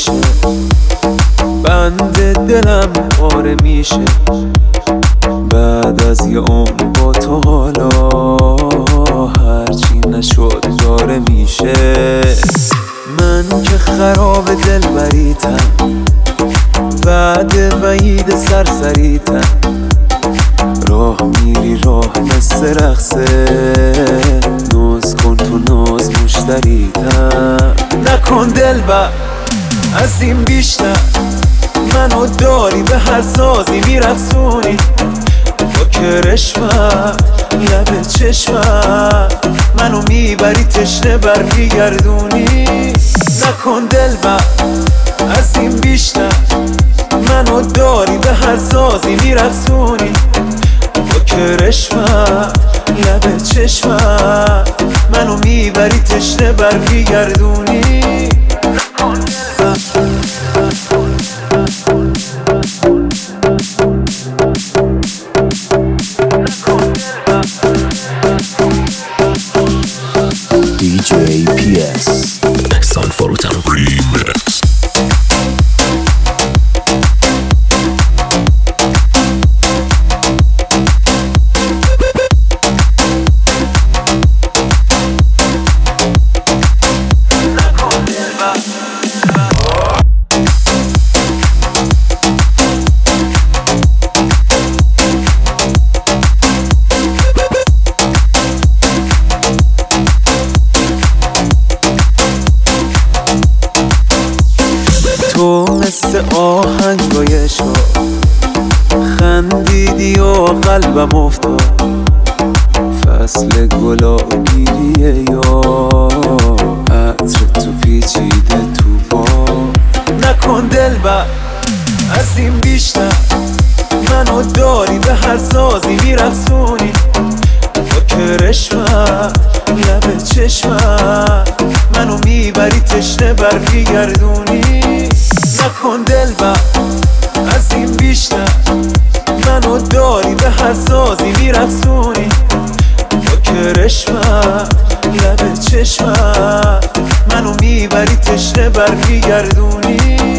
میشه، بند دلم پاره میشه. بعد از یه عمر با تو حالا هرچی نشد داره میشه. من که خراب دلبریتم، بعد وعید سرسریتم. راه میری راه مثل رقصه، ناز کن تو ناز مشتریتم. نکن دلبر از این بیشتر، منو داری به هر سازی میرقصونی. با کرشمت لب چشمت منو میبری تشنه برمیگردونی. نکن دلبر از این بیشتر، منو داری به هر سازی میرقصونی. با کرشمت لب چشمت منو میبری تشنه برمیگردونی. نکن دلبر DJ PS San Forutan Remix. تو مثل آهنگای شو خندیدی و قلبم افتاد. فصل گلابیه یا عطر تو پیچیده تو باد. نکن دلبر از این بیشتر، منو داری به هر سازی میرقصونی. با کرشمت لب چشمت منو میبری تشنه برمیگردونی. نکن دلبر از این بیشتر، منو داری به هر سازی میرقصونی. با کرشمت لب چشمت منو میبری تشنه برمیگردونی.